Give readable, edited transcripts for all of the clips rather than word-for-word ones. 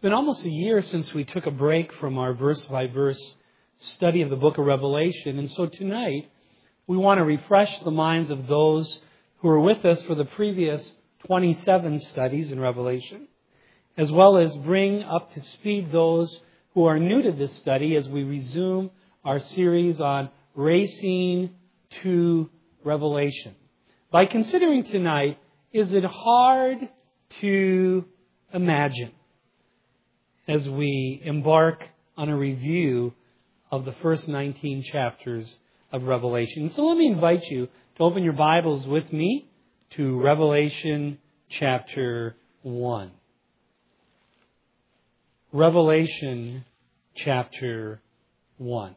been almost a year since we took a break from our verse-by-verse study of the book of Revelation. And so tonight, we want to refresh the minds of those who were with us for the previous 27 studies in Revelation, as well as bring up to speed those who are new to this study as we resume our series on Racing to Revelation. By considering tonight, is it hard to imagine as we embark on a review of the first 19 chapters of Revelation? So let me invite you to open your Bibles with me to Revelation chapter 1. Revelation chapter 1.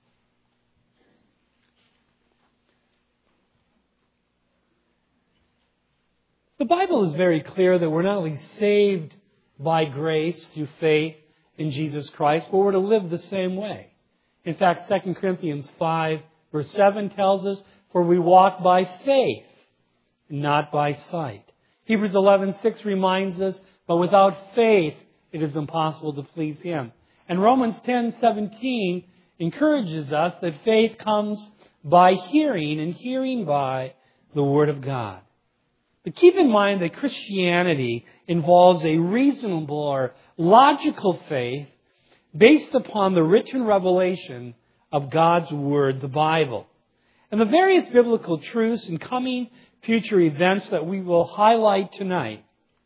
The Bible is very clear that we're not only saved by grace through faith in Jesus Christ, but we're to live the same way. In fact, 2 Corinthians 5 verse 7 tells us, "For we walk by faith, not by sight." Hebrews 11:6 reminds us, "But without faith it is impossible to please Him." And Romans 10:17 encourages us that faith comes by hearing, and hearing by the Word of God. But keep in mind that Christianity involves a reasonable or logical faith based upon the written revelation of God's Word, the Bible. And the various biblical truths and coming future events that we will highlight tonight,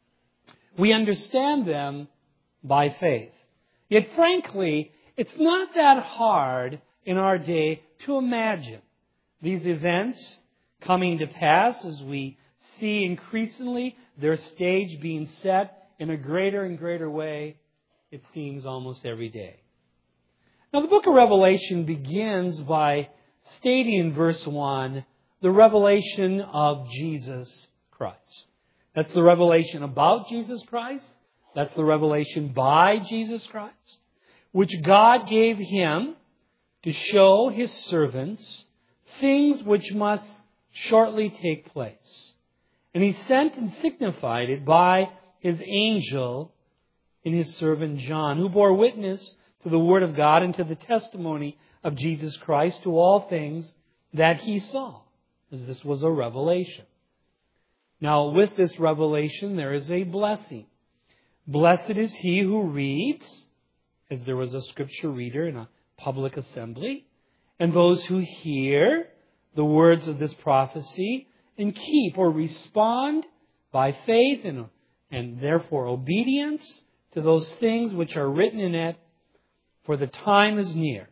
we understand them by faith. Yet frankly, it's not that hard in our day to imagine these events coming to pass as we see increasingly their stage being set in a greater and greater way, it seems, almost every day. Now, the book of Revelation begins by stating in verse 1 the revelation of Jesus Christ. That's the revelation about Jesus Christ. That's the revelation by Jesus Christ, which God gave Him to show His servants things which must shortly take place. And He sent and signified it by His angel in His servant John, who bore witness to the Word of God and to the testimony of Jesus Christ to all things that he saw, as this was a revelation. Now, with this revelation, there is a blessing. Blessed is he who reads, as there was a scripture reader in a public assembly, and those who hear the words of this prophecy and keep or respond by faith and therefore obedience to those things which are written in it, for the time is near.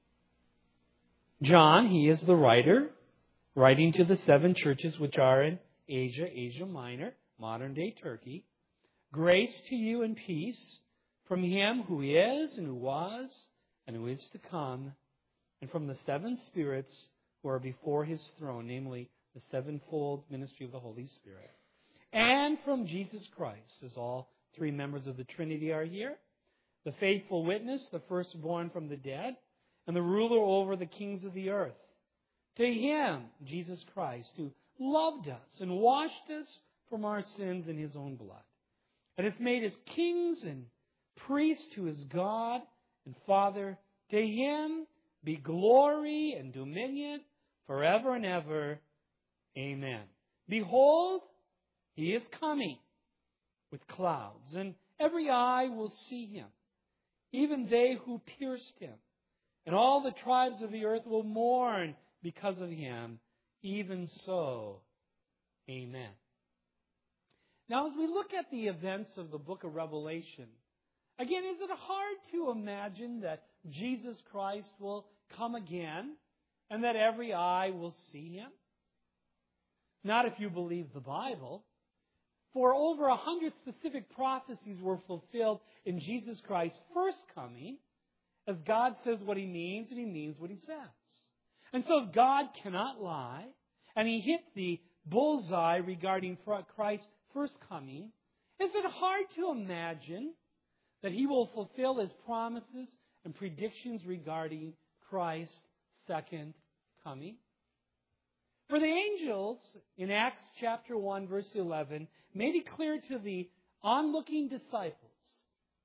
John, he is the writer, writing to the 7 churches which are in Asia Minor, modern-day Turkey. Grace to you and peace from Him who is and who was and who is to come, and from the 7 spirits who are before His throne, namely the 7-fold ministry of the Holy Spirit. And from Jesus Christ, as all 3 members of the Trinity are here, the faithful witness, the firstborn from the dead, and the ruler over the kings of the earth. To Him, Jesus Christ, who loved us and washed us from our sins in His own blood, and hath made us kings and priests to His God and Father. To Him be glory and dominion forever and ever. Amen. Behold, He is coming with clouds, and every eye will see Him, even they who pierced Him. And all the tribes of the earth will mourn because of Him. Even so, amen. Now, as we look at the events of the book of Revelation, again, is it hard to imagine that Jesus Christ will come again and that every eye will see Him? Not if you believe the Bible. For over 100 specific prophecies were fulfilled in Jesus Christ's first coming, as God says what He means and He means what He says. And so God cannot lie, and He hit the bullseye regarding Christ's first coming. Is it hard to imagine that He will fulfill His promises and predictions regarding Christ's second coming? For the angels, in Acts chapter 1, verse 11, made it clear to the onlooking disciples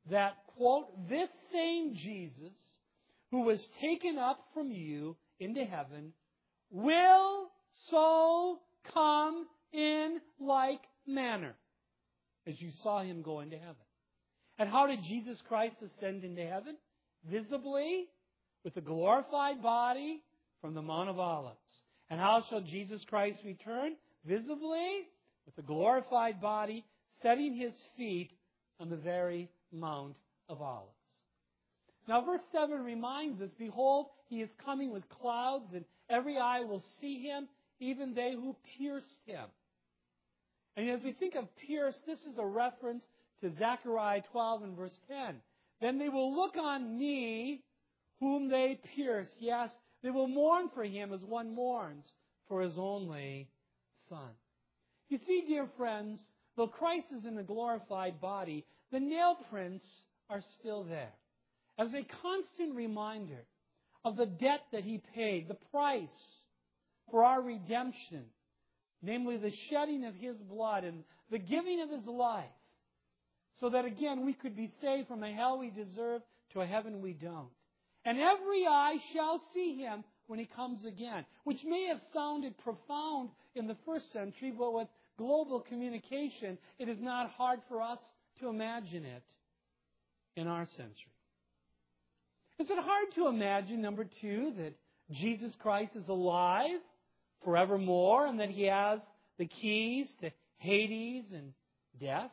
that, quote, this same Jesus who was taken up from you into heaven will so come in like manner as you saw him go into heaven. And how did Jesus Christ ascend into heaven? Visibly, with a glorified body from the Mount of Olives. And how shall Jesus Christ return? Visibly, with a glorified body, setting his feet on the very Mount of Olives. Now verse 7 reminds us, behold, he is coming with clouds, and every eye will see him, even they who pierced him. And as we think of pierced, this is a reference to Zechariah 12 and verse 10. Then they will look on me, whom they pierced. Yes, they will mourn for him as one mourns for his only Son. You see, dear friends, though Christ is in a glorified body, the nail prints are still there as a constant reminder of the debt that he paid, the price for our redemption, namely the shedding of his blood and the giving of his life, so that again we could be saved from a hell we deserve to a heaven we don't. And every eye shall see him when he comes again, which may have sounded profound in the first century, but with global communication, it is not hard for us to imagine it in our century. Is it hard to imagine, number two, that Jesus Christ is alive forevermore and that he has the keys to Hades and death?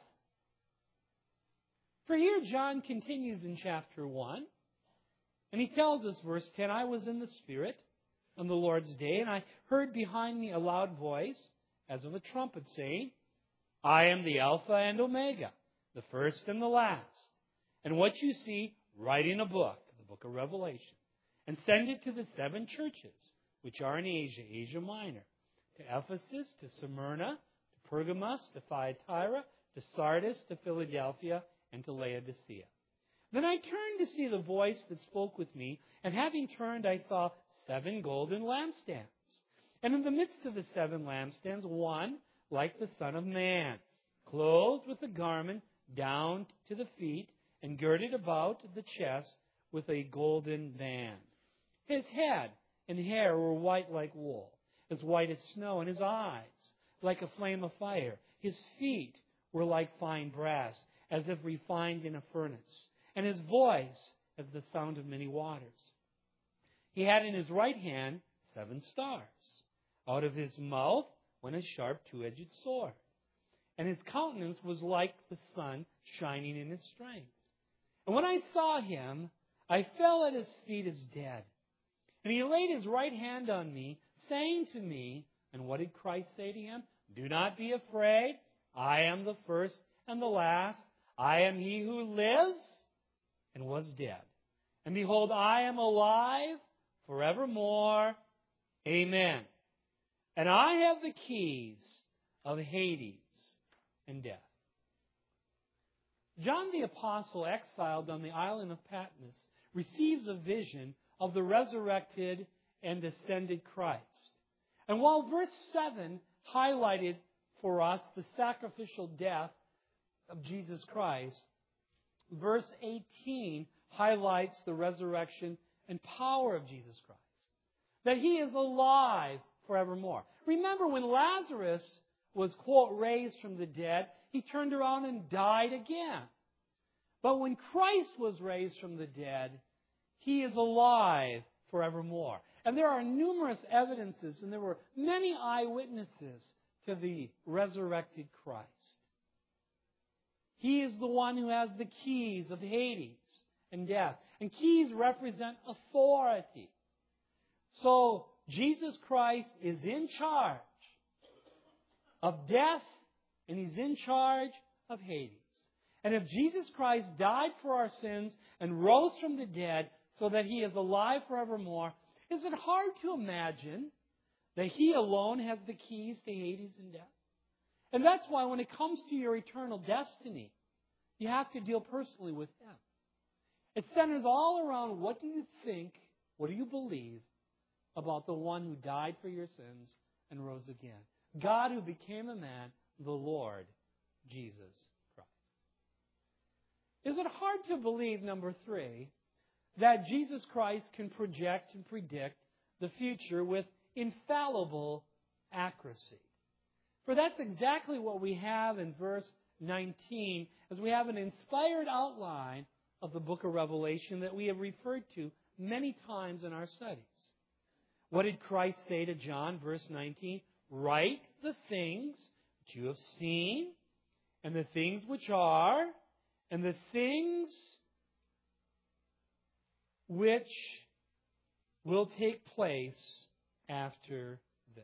For here John continues in chapter 1, and he tells us, verse 10, I was in the Spirit on the Lord's day, and I heard behind me a loud voice, as of a trumpet, saying, I am the Alpha and Omega, the first and the last. And what you see, write in a book, the book of Revelation, and send it to the 7 churches, which are in Asia, Asia Minor, to Ephesus, to Smyrna, to Pergamos, to Thyatira, to Sardis, to Philadelphia, and to Laodicea. Then I turned to see the voice that spoke with me, and having turned, I saw 7 golden lampstands. And in the midst of the 7 lampstands, one like the Son of Man, clothed with a garment down to the feet, and girded about the chest with a golden band. His head and hair were white like wool, as white as snow, and his eyes like a flame of fire. His feet were like fine brass, as if refined in a furnace, and his voice as the sound of many waters. He had in his right hand 7 stars. Out of his mouth went a sharp 2-edged sword, and his countenance was like the sun shining in his strength. And when I saw him, I fell at his feet as dead. And he laid his right hand on me, saying to me, and what did Christ say to him? Do not be afraid. I am the first and the last. I am he who lives and was dead. And behold, I am alive forevermore. Amen. And I have the keys of Hades and death. John the Apostle, exiled on the island of Patmos, receives a vision of the resurrected and ascended Christ. And while verse 7 highlighted for us the sacrificial death of Jesus Christ, verse 18 highlights the resurrection and power of Jesus Christ. That he is alive forevermore. Remember when Lazarus was, quote, raised from the dead, he turned around and died again. But when Christ was raised from the dead, he is alive forevermore. And there are numerous evidences, and there were many eyewitnesses to the resurrected Christ. He is the one who has the keys of Hades and death. And keys represent authority. So, Jesus Christ is in charge of death, and he's in charge of Hades. And if Jesus Christ died for our sins and rose from the dead so that he is alive forevermore, is it hard to imagine that he alone has the keys to Hades and death? And that's why when it comes to your eternal destiny, you have to deal personally with him. It centers all around what do you think, what do you believe about the one who died for your sins and rose again. God who became a man, the Lord Jesus Christ. Is it hard to believe, number 3, that Jesus Christ can project and predict the future with infallible accuracy? For that's exactly what we have in verse 19, as we have an inspired outline of the book of Revelation that we have referred to many times in our studies. What did Christ say to John, verse 19? Write the things which you have seen, and the things which are, and the things which will take place after this.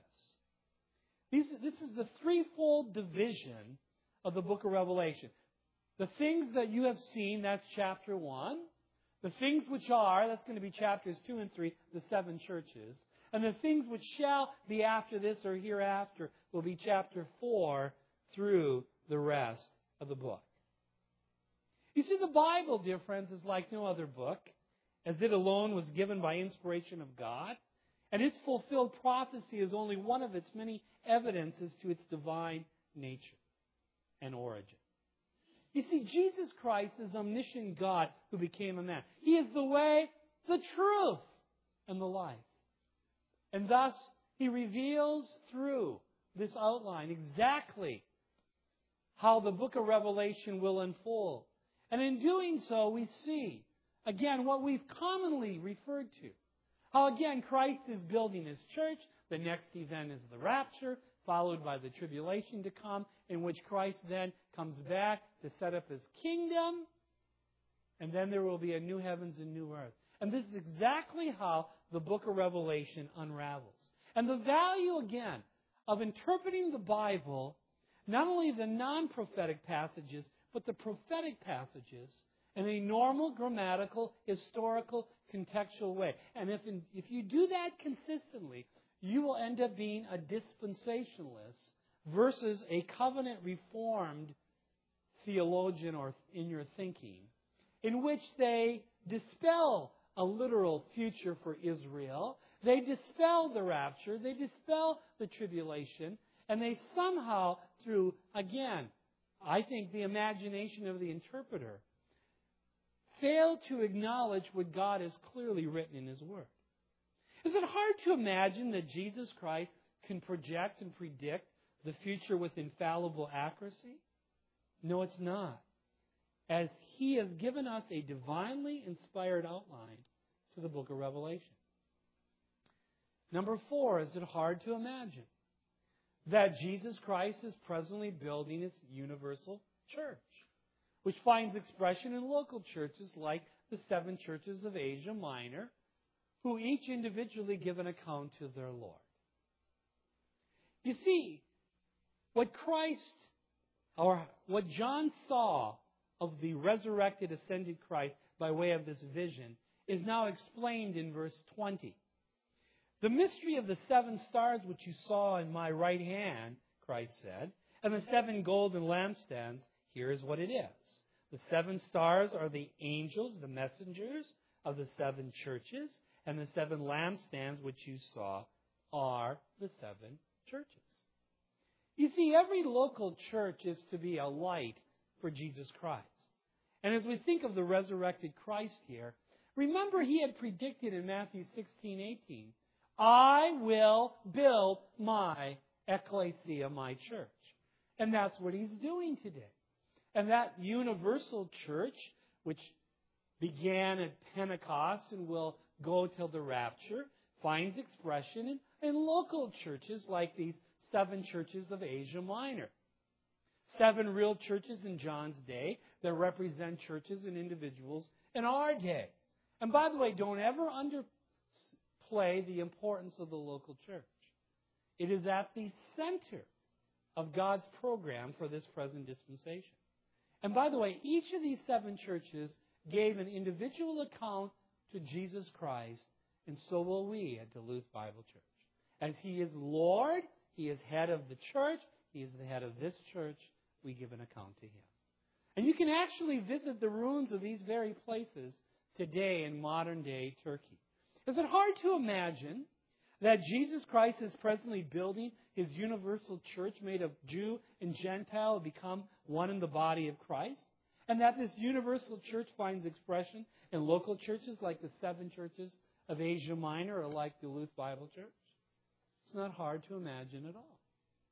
This is the threefold division of the book of Revelation. The things that you have seen, that's chapter 1. The things which are, that's going to be chapters 2 and 3, the 7 churches. And the things which shall be after this or hereafter will be chapter 4 through the rest of the book. You see, the Bible, dear friends, is like no other book, as it alone was given by inspiration of God. And its fulfilled prophecy is only one of its many evidences to its divine nature and origin. You see, Jesus Christ is omniscient God who became a man. He is the way, the truth, and the life. And thus, He reveals through this outline exactly how the book of Revelation will unfold. And in doing so, we see, again, what we've commonly referred to. How, again, Christ is building His church. The next event is the rapture, followed by the tribulation to come, in which Christ then comes back to set up His kingdom. And then there will be a new heavens and new earth. And this is exactly how the book of Revelation unravels. And the value, again, of interpreting the Bible, not only the non-prophetic passages, but the prophetic passages, in a normal, grammatical, historical, contextual way. And if you do that consistently, you will end up being a dispensationalist versus a covenant-reformed theologian or in your thinking, in which they dispel a literal future for Israel, they dispel the rapture, they dispel the tribulation, and they somehow, through, again, I think the imagination of the interpreter, fail to acknowledge what God has clearly written in His Word. Is it hard to imagine that Jesus Christ can project and predict the future with infallible accuracy? No, it's not. As He has given us a divinely inspired outline to the book of Revelation. Number 4, is it hard to imagine that Jesus Christ is presently building His universal church, which finds expression in local churches like the 7 churches of Asia Minor, who each individually give an account to their Lord. You see, what John saw of the resurrected, ascended Christ by way of this vision is now explained in verse 20. The mystery of the 7 stars which you saw in my right hand, Christ said, and the 7 golden lampstands, here is what it is. The 7 stars are the angels, the messengers of the 7 churches, and the 7 lampstands which you saw are the 7 churches. You see, every local church is to be a light for Jesus Christ. And as we think of the resurrected Christ here, remember He had predicted in Matthew 16:18, I will build my ecclesia, my church. And that's what He's doing today. And that universal church, which began at Pentecost and will go till the rapture, finds expression in local churches like these 7 churches of Asia Minor. 7 real churches in John's day that represent churches and individuals in our day. And by the way, don't ever underplay the importance of the local church. It is at the center of God's program for this present dispensation. And by the way, each of these 7 churches gave an individual account to Jesus Christ, and so will we at Duluth Bible Church. As He is Lord, He is head of the church, He is the head of this church, we give an account to Him. And you can actually visit the ruins of these very places today in modern-day Turkey. Is it hard to imagine that Jesus Christ is presently building His universal church made of Jew and Gentile to become one in the body of Christ? And that this universal church finds expression in local churches like the 7 churches of Asia Minor or like Duluth Bible Church? It's not hard to imagine at all.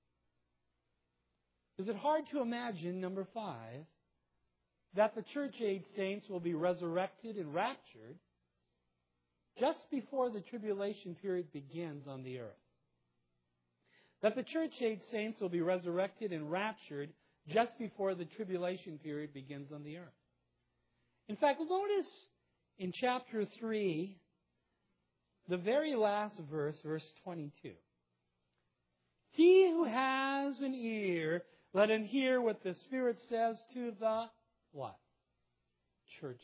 Is it hard to imagine, number 5, that the church-age saints will be resurrected and raptured just before the tribulation period begins on the earth? That the church-age saints will be resurrected and raptured just before the tribulation period begins on the earth. In fact, notice in chapter 3, the very last verse, verse 22. He who has an ear, let him hear what the Spirit says to the what? Churches.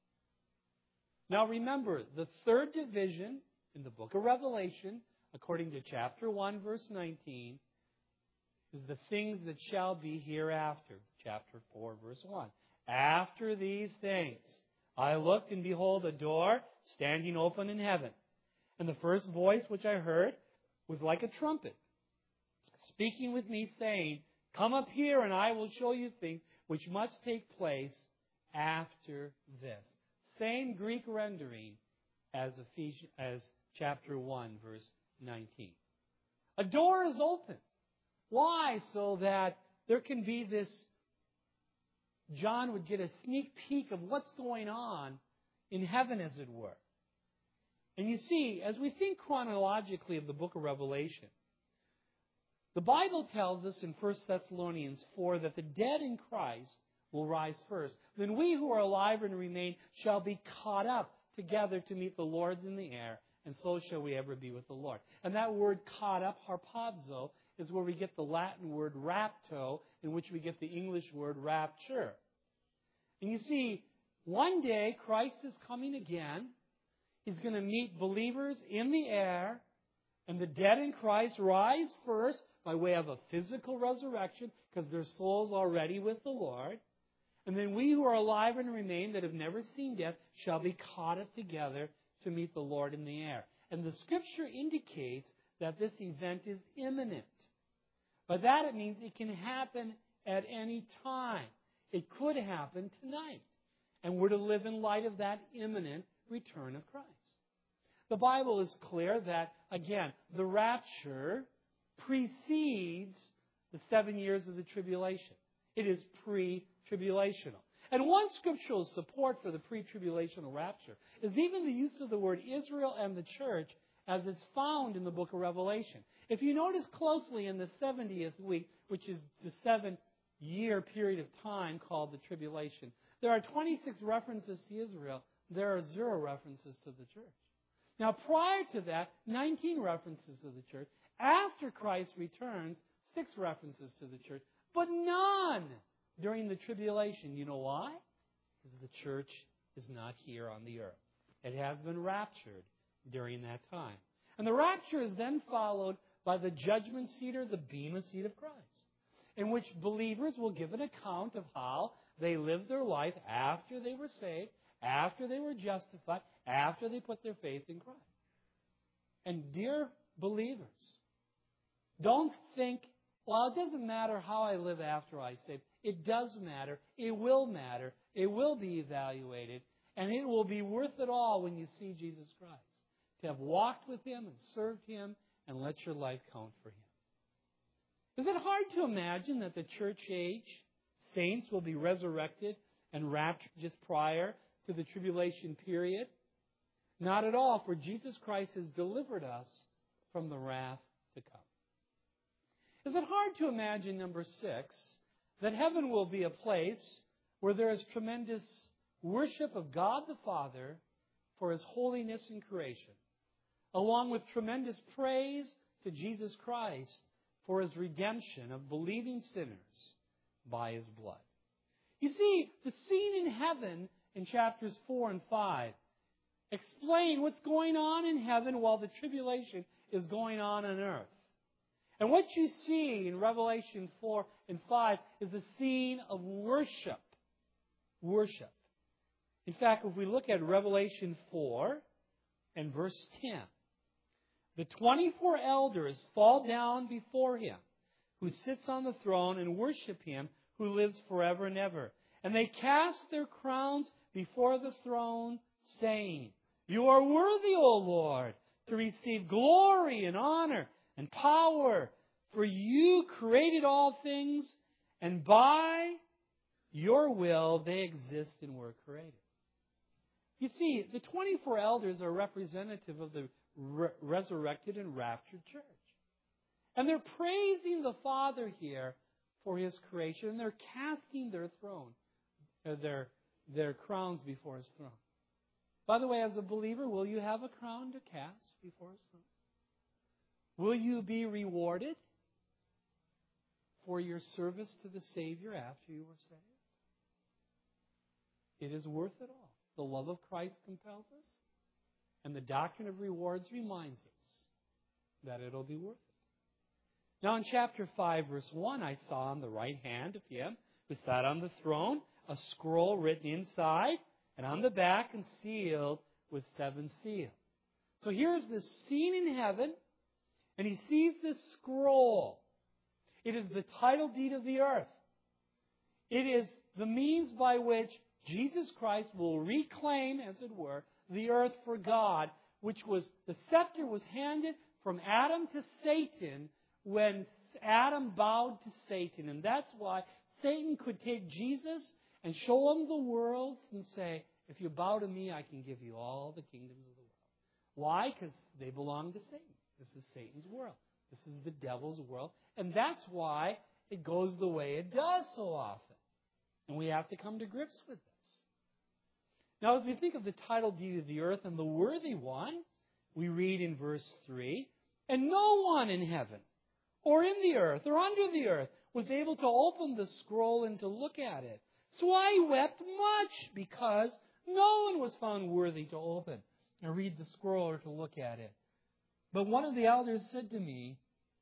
Now remember, the 3rd division in the book of Revelation, according to chapter 1, verse 19, is the things that shall be hereafter. Chapter 4, verse 1. After these things, I looked, and behold, a door standing open in heaven. And the first voice which I heard was like a trumpet, speaking with me, saying, Come up here, and I will show you things which must take place after this. Same Greek rendering as chapter 1, verse 19. A door is open. Why? So that there can be this, John would get a sneak peek of what's going on in heaven, as it were. And you see, as we think chronologically of the book of Revelation, the Bible tells us in 1 Thessalonians 4 that the dead in Christ will rise first. Then we who are alive and remain shall be caught up together to meet the Lord in the air, and so shall we ever be with the Lord. And that word caught up, harpazo, is where we get the Latin word rapto, in which we get the English word rapture. And you see, one day Christ is coming again. He's going to meet believers in the air, and the dead in Christ rise first by way of a physical resurrection, because their soul's already with the Lord. And then we who are alive and remain, that have never seen death, shall be caught up together to meet the Lord in the air. And the Scripture indicates that this event is imminent. By that it means it can happen at any time. It could happen tonight. And we're to live in light of that imminent return of Christ. The Bible is clear that, again, the rapture precedes the 7 years of the tribulation. It is pre-tribulational. And one scriptural support for the pre-tribulational rapture is even the use of the word Israel and the church as it's found in the book of Revelation. If you notice closely in the 70th week, which is the 7-year period of time called the tribulation, there are 26 references to Israel. There are 0 references to the church. Now, prior to that, 19 references to the church. After Christ returns, 6 references to the church, but none during the tribulation. You know why? Because the church is not here on the earth. It has been raptured during that time. And the rapture is then followed by the judgment seat or the bema seat of Christ, in which believers will give an account of how they lived their life after they were saved, after they were justified, after they put their faith in Christ. And dear believers, don't think, well, it doesn't matter how I live after I saved. It does matter. It will matter. It will be evaluated. And it will be worth it all when you see Jesus Christ. To have walked with Him and served Him and let your life count for Him. Is it hard to imagine that the church age saints will be resurrected and raptured just prior to the tribulation period? Not at all, for Jesus Christ has delivered us from the wrath to come. Is it hard to imagine, number 6, that heaven will be a place where there is tremendous worship of God the Father for His holiness in creation, along with tremendous praise to Jesus Christ for His redemption of believing sinners by His blood? You see, the scene in heaven in chapters 4 and 5 explain what's going on in heaven while the tribulation is going on earth. And what you see in Revelation 4 and 5 is a scene of worship. Worship. In fact, if we look at Revelation 4 and verse 10, the 24 elders fall down before Him who sits on the throne and worship Him who lives forever and ever. And they cast their crowns before the throne, saying, You are worthy, O Lord, to receive glory and honor and power, for you created all things, and by your will they exist and were created. You see, the 24 elders are representative of the resurrected and raptured church. And they're praising the Father here for His creation, and they're casting their throne, their crowns before His throne. By the way, as a believer, will you have a crown to cast before His throne? Will you be rewarded for your service to the Savior after you were saved? It is worth it all. The love of Christ compels us, and the doctrine of rewards reminds us that it'll be worth it. Now in chapter 5, verse 1, I saw on the right hand of Him who sat on the throne a scroll written inside and on the back and sealed with 7 seals. So here's this scene in heaven, and he sees this scroll. It is the title deed of the earth. It is the means by which Jesus Christ will reclaim, as it were, the earth for God, which was, the scepter was handed from Adam to Satan when Adam bowed to Satan. And that's why Satan could take Jesus and show him the world and say, if you bow to me, I can give you all the kingdoms of the world. Why? Because they belong to Satan. This is Satan's world. This is the devil's world. And that's why it goes the way it does so often. And we have to come to grips with this. Now, as we think of the title deed of the earth and the worthy one, we read in verse 3, And no one in heaven, or in the earth, or under the earth, was able to open the scroll and to look at it. So I wept much, because no one was found worthy to open and read the scroll or to look at it. But one of the elders said to me,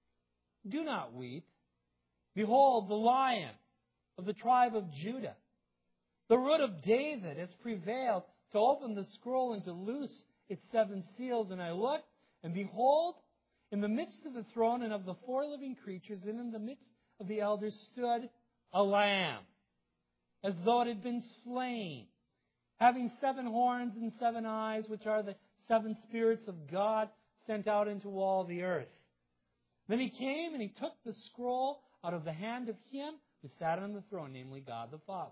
Do not weep. Behold, the Lion of the tribe of Judah, the Root of David, has prevailed to open the scroll and to loose its 7 seals. And I looked, and behold, in the midst of the throne and of the 4 living creatures, and in the midst of the elders stood a lamb, as though it had been slain, having 7 horns and 7 eyes, which are the 7 spirits of God sent out into all the earth. Then he came and he took the scroll out of the hand of him who sat on the throne, namely God the Father.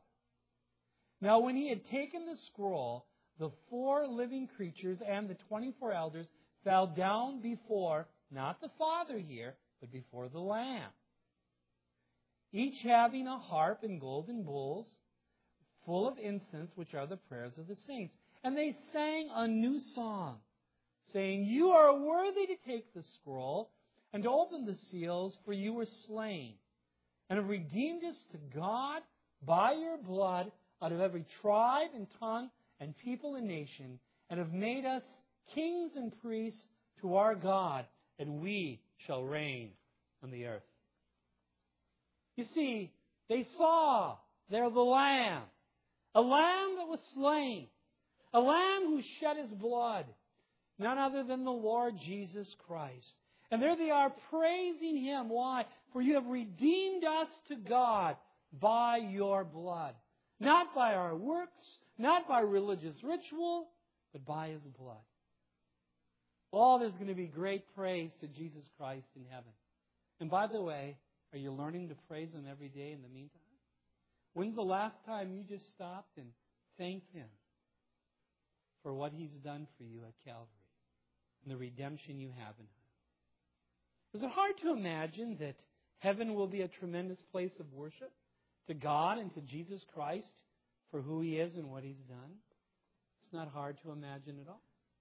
Now when he had taken the scroll, the 4 living creatures and the 24 elders fell down before, not the Father here, but before the Lamb, each having a harp and golden bowls full of incense, which are the prayers of the saints. And they sang a new song, saying, You are worthy to take the scroll and to open the seals, for you were slain, and have redeemed us to God by your blood out of every tribe and tongue and people and nation, and have made us kings and priests to our God, and we shall reign on the earth. You see, they saw there the Lamb, a Lamb that was slain, a Lamb who shed His blood, none other than the Lord Jesus Christ. And there they are praising Him. Why? For you have redeemed us to God by your blood. Not by our works, not by religious ritual, but by His blood. Oh, there's going to be great praise to Jesus Christ in heaven. And by the way, are you learning to praise Him every day in the meantime? When's the last time you just stopped and thanked Him for what He's done for you at Calvary and the redemption you have in Him? Is it hard to imagine that heaven will be a tremendous place of worship to God and to Jesus Christ for who He is and what He's done? It's not hard to imagine at all.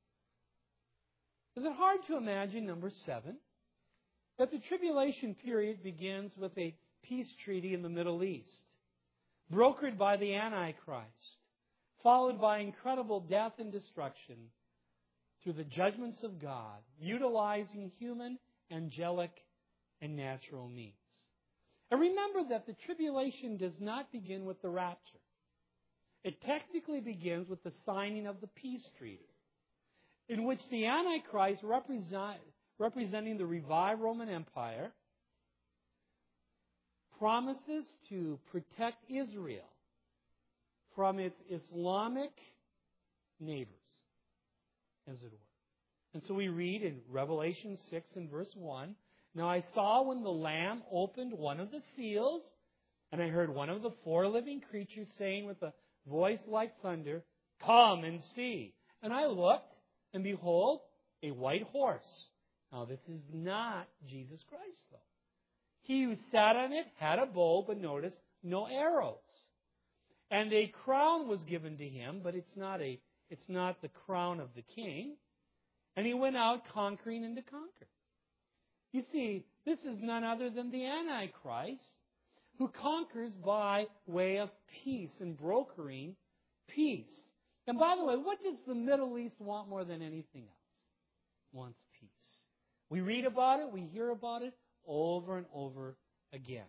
Is it hard to imagine, number 7, that the tribulation period begins with a peace treaty in the Middle East, brokered by the Antichrist, followed by incredible death and destruction through the judgments of God, utilizing human, angelic, and natural means? And remember that the tribulation does not begin with the rapture. It technically begins with the signing of the peace treaty, in which the Antichrist, representing the revived Roman Empire, promises to protect Israel from its Islamic neighbors, as it were. And so we read in Revelation 6 and verse 1, "Now I saw when the Lamb opened one of the seals, and I heard one of the four living creatures saying with a voice like thunder, 'Come and see.' And I looked, and behold, a white horse." Now this is not Jesus Christ, though. "He who sat on it had a bow, but notice, no arrows. And a crown was given to him, but it's not the crown of the king. And he went out conquering and to conquer." You see, this is none other than the Antichrist, who conquers by way of peace and brokering peace. And by the way, what does the Middle East want more than anything else? It wants peace. We read about it, we hear about it over and over again.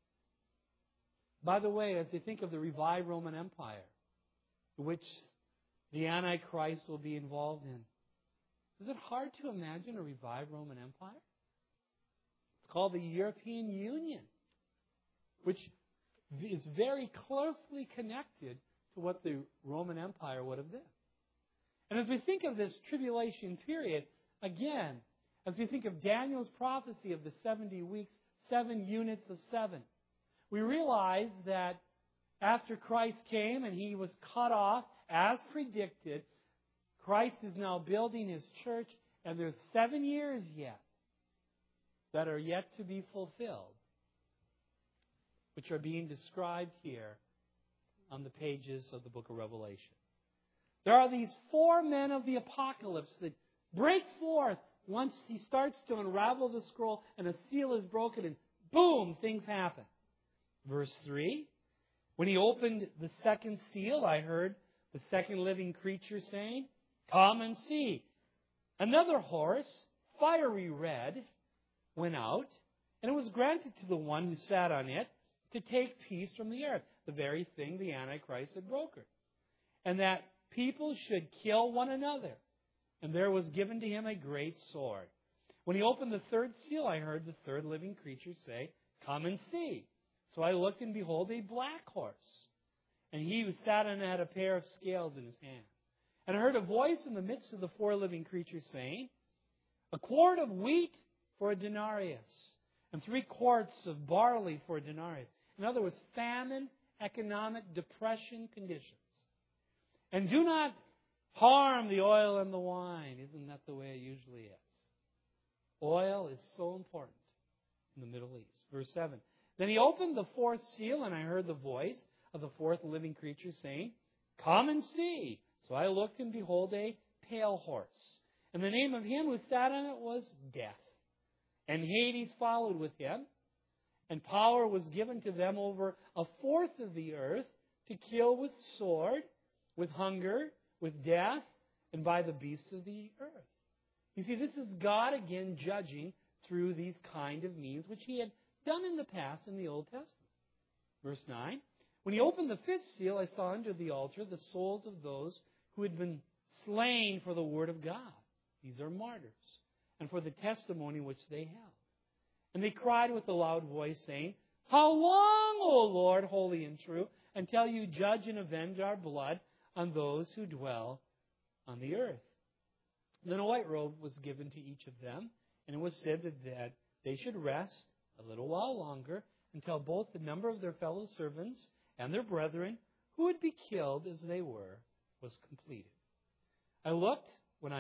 By the way, as they think of the revived Roman Empire, which the Antichrist will be involved in, is it hard to imagine a revived Roman Empire? It's called the European Union, which is very closely connected to what the Roman Empire would have been. And as we think of this tribulation period, again, as we think of Daniel's prophecy of the 70 weeks, 7 units of 7, we realize that after Christ came and he was cut off, as predicted, Christ is now building his church, and there's 7 years yet that are yet to be fulfilled, which are being described here on the pages of the book of Revelation. There are these 4 men of the apocalypse that break forth once he starts to unravel the scroll and a seal is broken, and boom, things happen. Verse 3, "When he opened the second seal, I heard the second living creature saying, 'Come and see.' Another horse, fiery red, went out, and it was granted to the one who sat on it to take peace from the earth," the very thing the Antichrist had brokered, "and that people should kill one another. And there was given to him a great sword. When he opened the third seal, I heard the third living creature say, 'Come and see.' So I looked, and behold, a black horse. And he who sat on it had a pair of scales in his hand. And I heard a voice in the midst of the 4 living creatures saying, 'A quart of wheat for a denarius, and 3 quarts of barley for a denarius.'" In other words, famine, economic depression conditions. "And do not harm the oil and the wine." Isn't that the way it usually is? Oil is so important in the Middle East. Verse 7. "Then he opened the 4th seal, and I heard the voice of the 4th living creature saying, 'Come and see.' So I looked, and behold, a pale horse. And the name of him who sat on it was Death. And Hades followed with him. And power was given to them over 1/4 of the earth to kill with sword, with hunger, with death, and by the beasts of the earth." You see, this is God again judging through these kind of means, which he had done in the past in the Old Testament. Verse 9. "When he opened the 5th seal, I saw under the altar the souls of those who had been slain for the word of God." These are martyrs. "And for the testimony which they held. And they cried with a loud voice, saying, 'How long, O Lord, holy and true, until you judge and avenge our blood on those who dwell on the earth?' Then a white robe was given to each of them, and it was said that they should rest a little while longer until both the number of their fellow servants and their brethren, who would be killed as they were, was completed. I looked when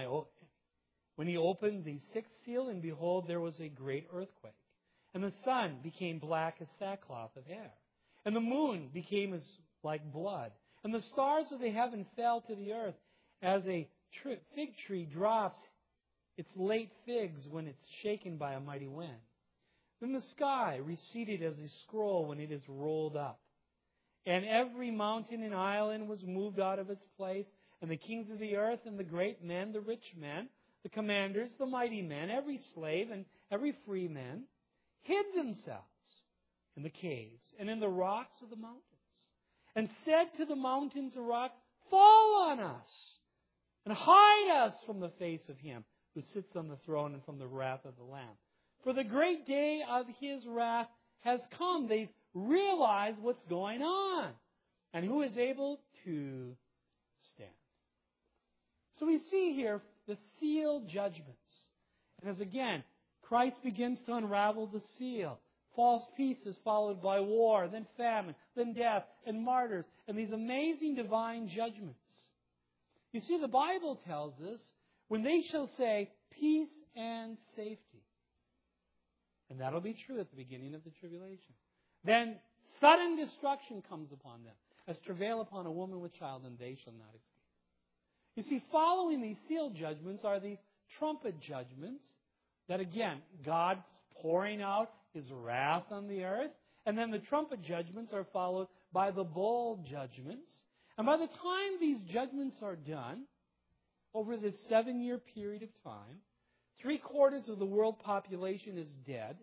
he opened the 6th seal, and behold, there was a great earthquake. And the sun became black as sackcloth of hair. And the moon became as like blood. And the stars of the heaven fell to the earth, as a fig tree drops its late figs when it's shaken by a mighty wind. Then the sky receded as a scroll when it is rolled up. And every mountain and island was moved out of its place. And the kings of the earth and the great men, the rich men, the commanders, the mighty men, every slave and every free man, hid themselves in the caves and in the rocks of the mountains, and said to the mountains and rocks, "Fall on us, and hide us from the face of him who sits on the throne and from the wrath of the Lamb. For the great day of his wrath has come." They've realized what's going on. And who is able to stand? So we see here the seal judgments. And as again, Christ begins to unravel the seal. False peace is followed by war, then famine, then death, and martyrs, and these amazing divine judgments. You see, the Bible tells us, when they shall say, peace and safety. And that'll be true at the beginning of the tribulation. Then sudden destruction comes upon them, as travail upon a woman with child, and they shall not escape. You see, following these seal judgments are these trumpet judgments, that again, God's pouring out His wrath on the earth. And then the trumpet judgments are followed by the bowl judgments. And by the time these judgments are done, over this 7-year period of time, 3/4 of the world population is dead.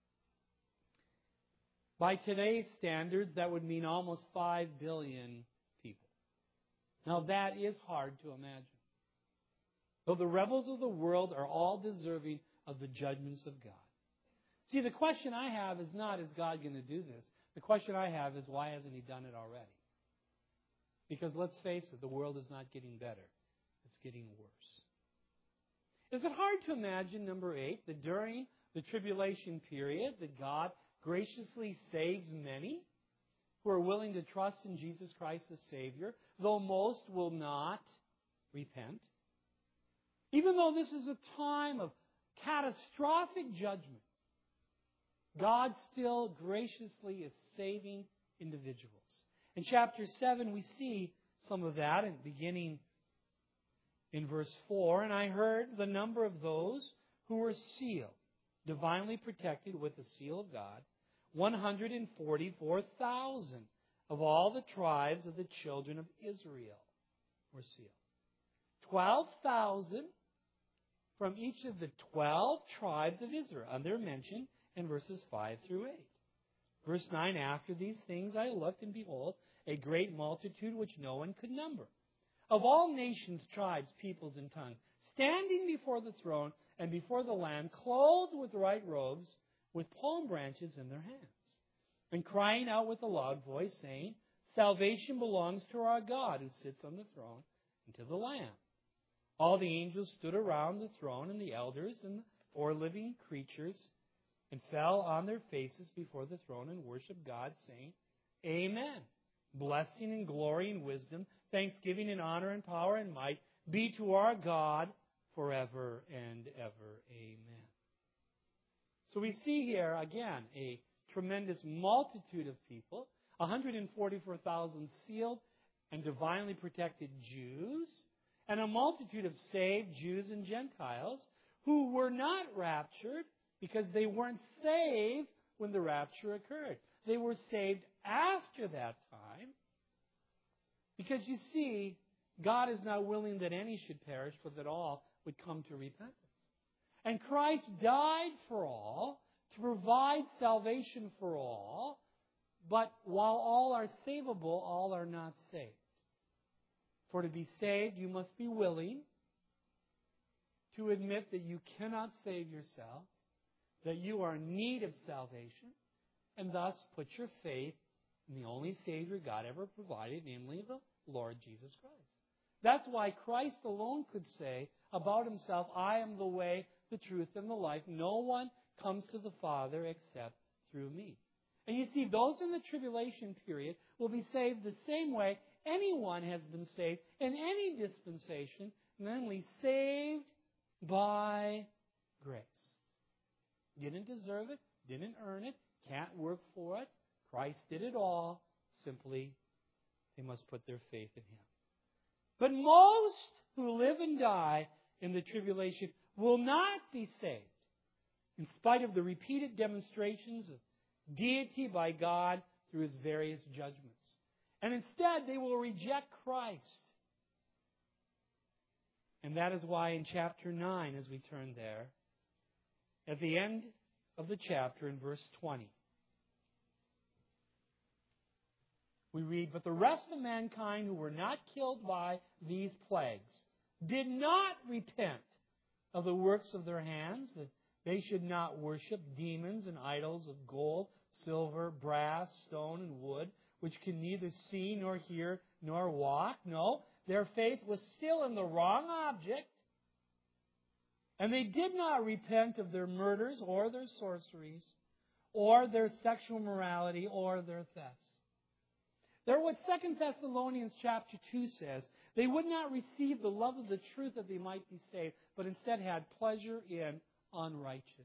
By today's standards, that would mean almost 5 billion people. Now that is hard to imagine. Though the rebels of the world are all deserving of the judgments of God. See, the question I have is not, is God going to do this? The question I have is, why hasn't He done it already? Because let's face it, the world is not getting better. It's getting worse. Is it hard to imagine, number 8, that during the tribulation period, that God graciously saves many who are willing to trust in Jesus Christ as Savior, though most will not repent? Even though this is a time of catastrophic judgment, God still graciously is saving individuals. In chapter 7, we see some of that, and beginning in verse 4, and I heard the number of those who were sealed, divinely protected with the seal of God, 144,000 of all the tribes of the children of Israel were sealed. 12,000 from each of the 12 tribes of Israel. And they're mentioned in verses 5 through 8. Verse 9, after these things I looked, and behold, a great multitude which no one could number, of all nations, tribes, peoples, and tongues, standing before the throne and before the Lamb, clothed with white robes, with palm branches in their hands, and crying out with a loud voice, saying, salvation belongs to our God who sits on the throne and to the Lamb. All the angels stood around the throne, and the elders and the 4 living creatures, and fell on their faces before the throne and worshiped God, saying, Amen. Blessing and glory and wisdom, thanksgiving and honor and power and might be to our God forever and ever. Amen. So we see here, again, a tremendous multitude of people, 144,000 sealed and divinely protected Jews, and a multitude of saved Jews and Gentiles who were not raptured because they weren't saved when the rapture occurred. They were saved after that time because, you see, God is not willing that any should perish, but that all would come to repentance. And Christ died for all to provide salvation for all, but while all are savable, all are not saved. For to be saved, you must be willing to admit that you cannot save yourself, that you are in need of salvation, and thus put your faith in the only Savior God ever provided, namely the Lord Jesus Christ. That's why Christ alone could say about Himself, I am the way, the truth, and the life. No one comes to the Father except through me. And you see, those in the tribulation period will be saved the same way anyone has been saved in any dispensation, namely saved by grace. Didn't deserve it, didn't earn it, can't work for it. Christ did it all. Simply, they must put their faith in Him. But most who live and die in the tribulation will not be saved, in spite of the repeated demonstrations of deity by God through His various judgments. And instead, they will reject Christ. And that is why in chapter 9, as we turn there, at the end of the chapter in verse 20, we read, but the rest of mankind who were not killed by these plagues did not repent of the works of their hands, that they should not worship demons and idols of gold, silver, brass, stone, and wood, which can neither see nor hear nor walk. No, their faith was still in the wrong object. And they did not repent of their murders or their sorceries or their sexual morality or their thefts. They're what 2 Thessalonians chapter 2 says. They would not receive the love of the truth that they might be saved, but instead had pleasure in unrighteousness.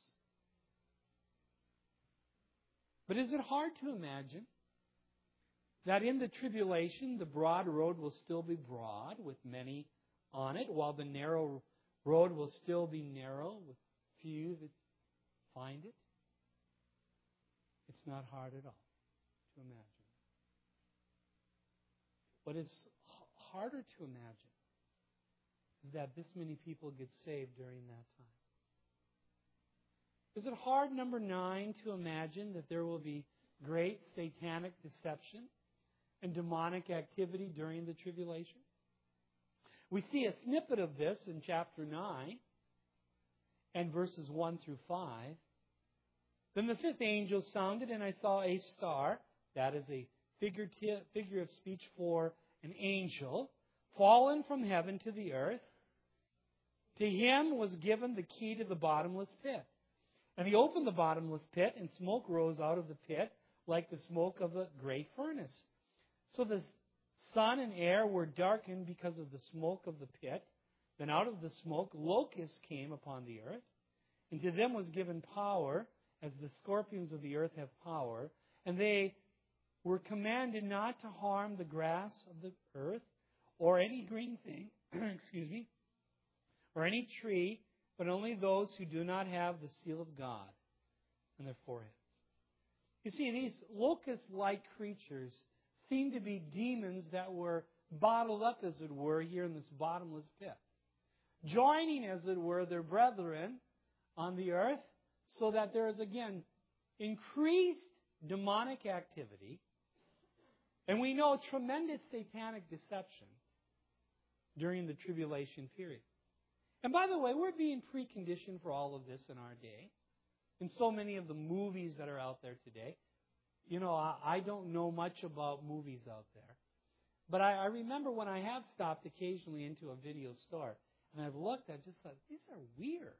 But is it hard to imagine that in the tribulation the broad road will still be broad with many on it, while the narrow road will still be narrow with few that find it? It's not hard at all to imagine. What is harder to imagine is that this many people get saved during that time. Is it hard, number 9, to imagine that there will be great satanic deception and demonic activity during the tribulation? We see a snippet of this in chapter 9 and verses 1 through 5. Then the fifth angel sounded, and I saw a star, that is a figure of speech for an angel, fallen from heaven to the earth. To him was given the key to the bottomless pit. And he opened the bottomless pit, and smoke rose out of the pit like the smoke of a great furnace. So the sun and air were darkened because of the smoke of the pit. Then out of the smoke locusts came upon the earth. And to them was given power, as the scorpions of the earth have power. And they were commanded not to harm the grass of the earth or any green thing, or any tree, but only those who do not have the seal of God on their foreheads. You see, these locust-like creatures seem to be demons that were bottled up, as it were, here in this bottomless pit, joining, as it were, their brethren on the earth, so that there is, again, increased demonic activity. And we know tremendous satanic deception during the tribulation period. And by the way, we're being preconditioned for all of this in our day. In so many of the movies that are out there today. You know, I don't know much about movies out there. But I remember when I have stopped occasionally into a video store, and I've looked, I just thought, these are weird.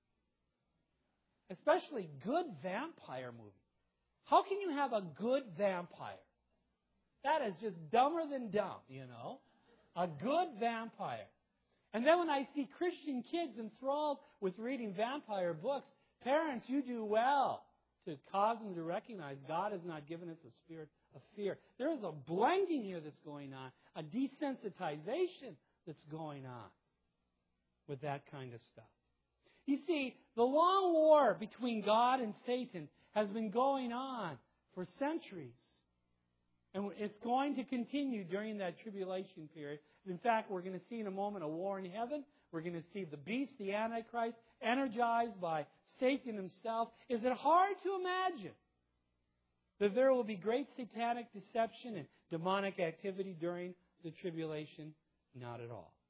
Especially good vampire movies. How can you have a good vampire? That is just dumber than dumb, you know. A good vampire. And then when I see Christian kids enthralled with reading vampire books, parents, you do well to cause them to recognize God has not given us a spirit of fear. There is a blending here that's going on, a desensitization that's going on with that kind of stuff. You see, the long war between God and Satan has been going on for centuries. And it's going to continue during that tribulation period. In fact, we're going to see in a moment a war in heaven. We're going to see the beast, the Antichrist, energized by Satan himself. Is it hard to imagine that there will be great satanic deception and demonic activity during the tribulation? Not at all.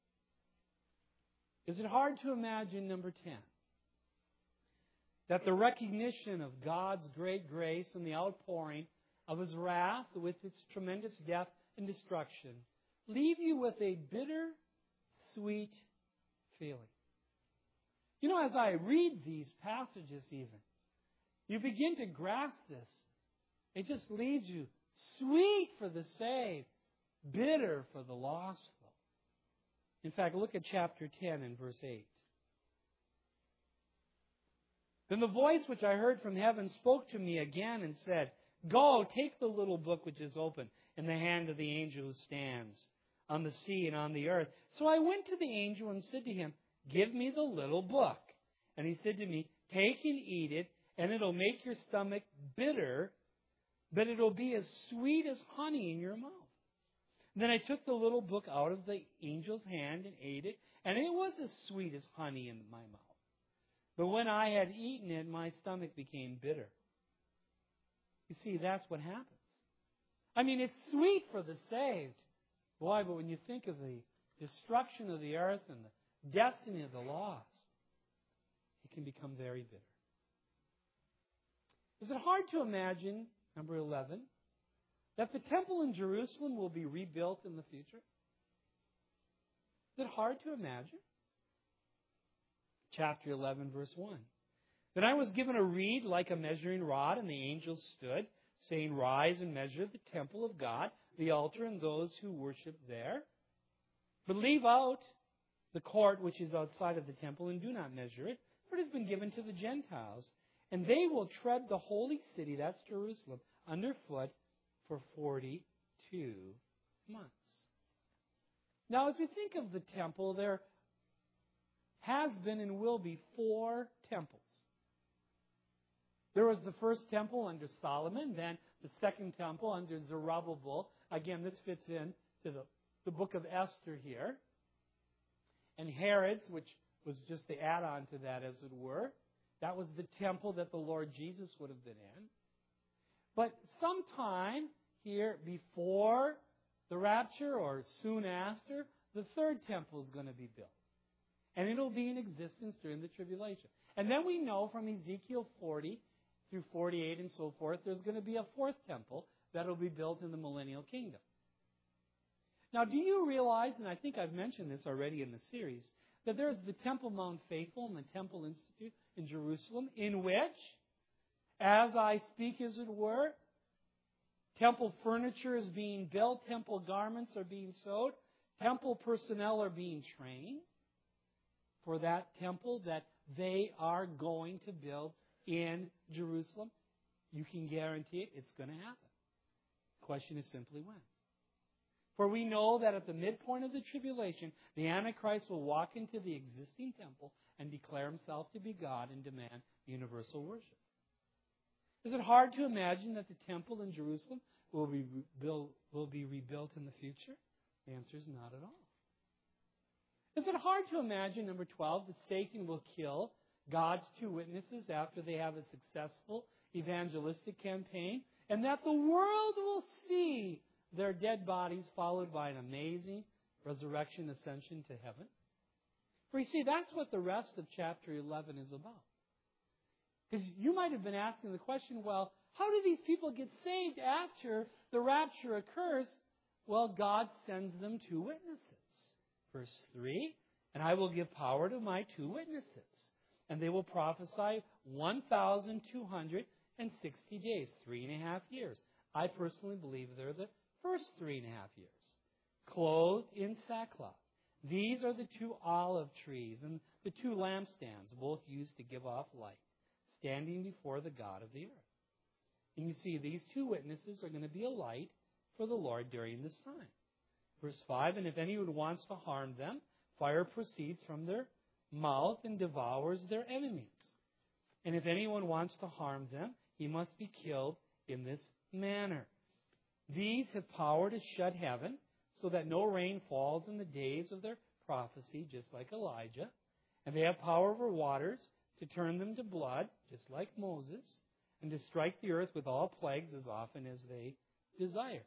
Is it hard to imagine, number 10, that the recognition of God's great grace and the outpouring of His wrath with its tremendous death and destruction leave you with a bitter, sweet feeling? You know, as I read these passages even, you begin to grasp this. It just leaves you sweet for the saved, bitter for the lost, though. In fact, look at chapter 10 and verse 8. Then the voice which I heard from heaven spoke to me again and said, "Go, take the little book which is open in the hand of the angel who stands on the sea and on the earth." So I went to the angel and said to him, "Give me the little book." And he said to me, "Take and eat it, and it'll make your stomach bitter, but it'll be as sweet as honey in your mouth." Then I took the little book out of the angel's hand and ate it, and it was as sweet as honey in my mouth. But when I had eaten it, my stomach became bitter. You see, that's what happens. I mean, it's sweet for the saved. Boy, but when you think of the destruction of the earth and the destiny of the lost, it can become very bitter. Is it hard to imagine, number 11, that the temple in Jerusalem will be rebuilt in the future? Is it hard to imagine? Chapter 11, verse 1. Then I was given a reed like a measuring rod, and the angel stood, saying, Rise and measure the temple of God, the altar, and those who worship there. But leave out the court which is outside of the temple, and do not measure it, for it has been given to the Gentiles. And they will tread the holy city, that's Jerusalem, underfoot for 42 months. Now, as we think of the temple, there has been and will be 4 temples. There was the first temple under Solomon, then the second temple under Zerubbabel. Again, this fits in to the book of Esther here. And Herod's, which was just the add-on to that, as it were. That was the temple that the Lord Jesus would have been in. But sometime here before the rapture or soon after, the third temple is going to be built. And it'll be in existence during the tribulation. And then we know from Ezekiel 40 through 48 and so forth, there's going to be a fourth temple that will be built in the millennial kingdom. Now, do you realize, and I think I've mentioned this already in the series, that there's the Temple Mount Faithful and the Temple Institute in Jerusalem, in which, as I speak as it were, temple furniture is being built, temple garments are being sewed, temple personnel are being trained for that temple that they are going to build in Jerusalem. You can guarantee it, it's going to happen. The question is simply when. For we know that at the midpoint of the tribulation, the Antichrist will walk into the existing temple and declare himself to be God and demand universal worship. Is it hard to imagine that the temple in Jerusalem will be rebuilt in the future? The answer is not at all. Is it hard to imagine, number 12, that Satan will kill God's 2 witnesses after they have a successful evangelistic campaign, and that the world will see their dead bodies followed by an amazing resurrection ascension to heaven? For you see, that's what the rest of chapter 11 is about. Because you might have been asking the question, well, how do these people get saved after the rapture occurs? Well, God sends them 2 witnesses. Verse 3, and I will give power to my 2 witnesses, and they will prophesy 1,260 days, 3.5 years. I personally believe they're the first 3.5 years. Clothed in sackcloth. These are the 2 olive trees and the 2 lampstands, both used to give off light, standing before the God of the earth. And you see, these 2 witnesses are going to be a light for the Lord during this time. Verse 5, and if anyone wants to harm them, fire proceeds from their mouth and devours their enemies. And if anyone wants to harm them, he must be killed in this manner. These have power to shut heaven so that no rain falls in the days of their prophecy, just like Elijah. And they have power over waters to turn them to blood, just like Moses, and to strike the earth with all plagues as often as they desire.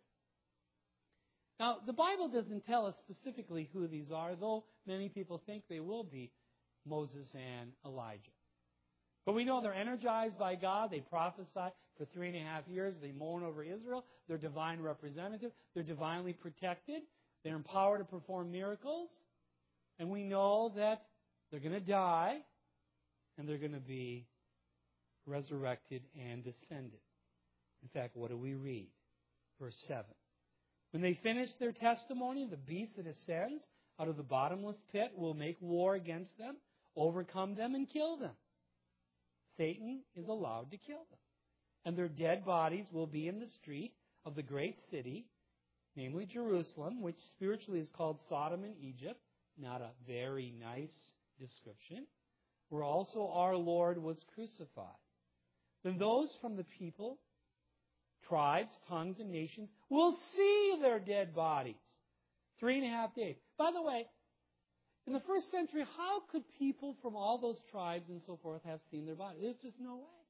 Now, the Bible doesn't tell us specifically who these are, though many people think they will be Moses and Elijah. But we know they're energized by God. They prophesy for 3.5 years. They mourn over Israel. They're divine representative. They're divinely protected. They're empowered to perform miracles. And we know that they're going to die and they're going to be resurrected and ascended. In fact, what do we read? Verse 7. When they finish their testimony, the beast that ascends out of the bottomless pit will make war against them, overcome them, and kill them. Satan is allowed to kill them. And their dead bodies will be in the street of the great city, namely Jerusalem, which spiritually is called Sodom and Egypt. Not a very nice description. Where also our Lord was crucified. Then those from the people, tribes, tongues, and nations will see their dead bodies. 3.5 days. By the way, in the first century, how could people from all those tribes and so forth have seen their bodies? There's just no way.